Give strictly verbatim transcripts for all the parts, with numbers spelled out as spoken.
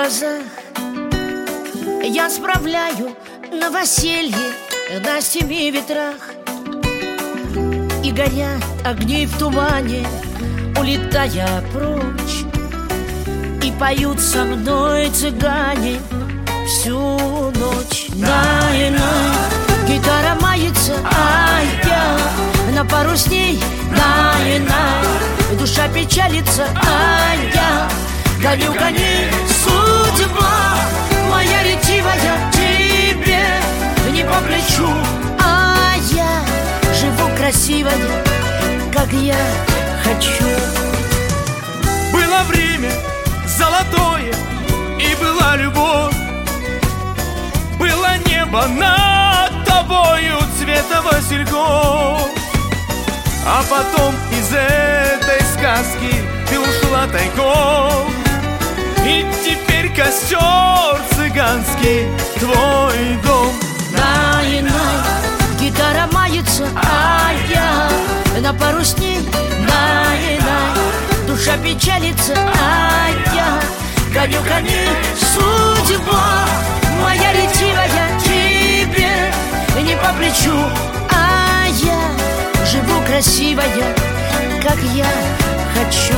глазах я справляю новоселье на семи ветрах. И горят огни в тумане, улетая прочь. И поют со мной цыгане всю ночь. Най-най, гитара мается, а я на парусне. Най-най, душа печалится, а я гоню коней. Судьба моя ретивая тебе не по плечу, а я живу красивая, как я хочу. Было время золотое, и была любовь. Было небо над тобою цвета васильков. А потом из этой сказки ты ушла тайком. И теперь костер цыганский твой дом. Най-най, гитара мается, а я на парусне. Най-най, душа печалится, а я гоню коней. Судьба моя ретивая тебе не по плечу, а я живу красивая, как я хочу.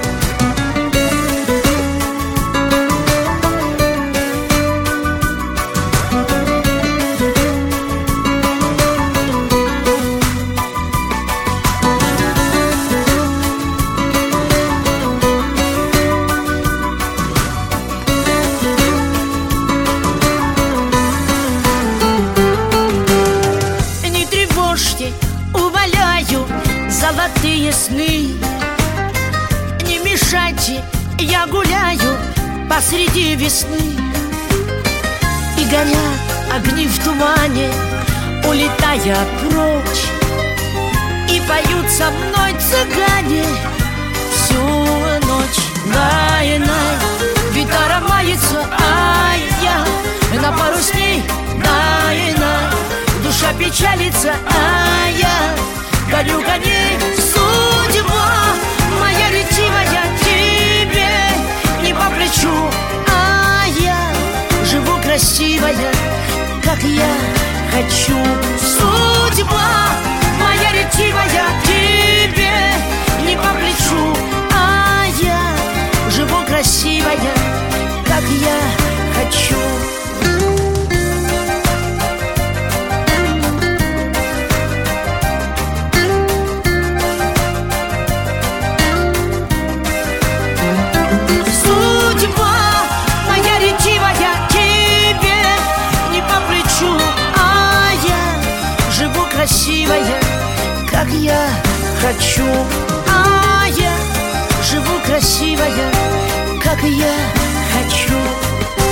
Умоляю, золотые сны, не мешайте, я гуляю посреди весны. И горят огни в тумане, улетая прочь. И поют со мной цыгане всю ночь. Най-най, гитара мается, а я на парусне. Най-най, душа печалится, а я гоню коней. Судьба моя ретивая тебе не по плечу, а я живу красивая, как я хочу. Судьба моя ретивая тебе не по плечу, а я живу красивая, как я хочу. Красивая, как я хочу, а я живу красивая, как я хочу.